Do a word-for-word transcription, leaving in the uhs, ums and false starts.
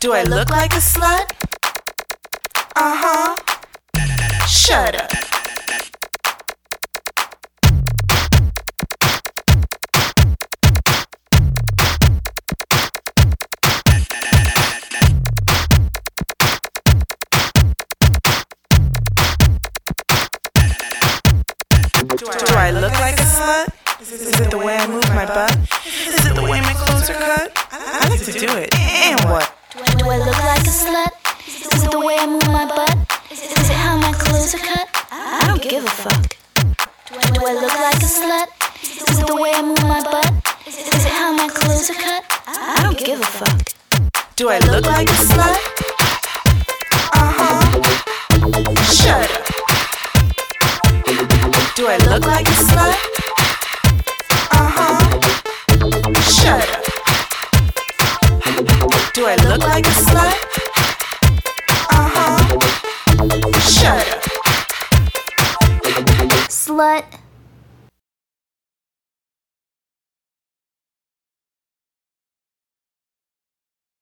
Do I look like a slut? Uh-huh. Shut up. Do I look like a slut? Is it the way I move my butt? Is it the way my clothes are cut? I like to do it. And what? Do I look like a slut? Is it the way I move my butt? Is it how my clothes are cut? I don't give a fuck. Do I look like a slut? Is it the way I move my butt? Is it how my clothes are cut? I don't give a fuck. Do I look like a slut? Uh-huh. Shut up. Do I look like a slut? Uh-huh. Shut up. Do I look like a slut? Uh-huh. Shut up. Slut.